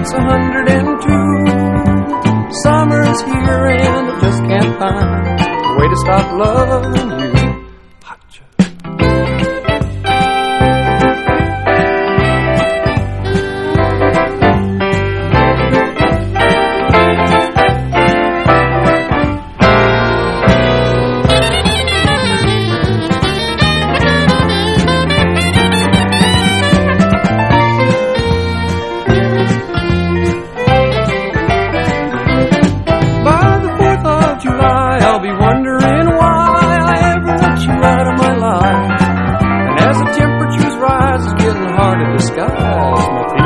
It's 102. Summer's here and I just can't find a way to stop loving you.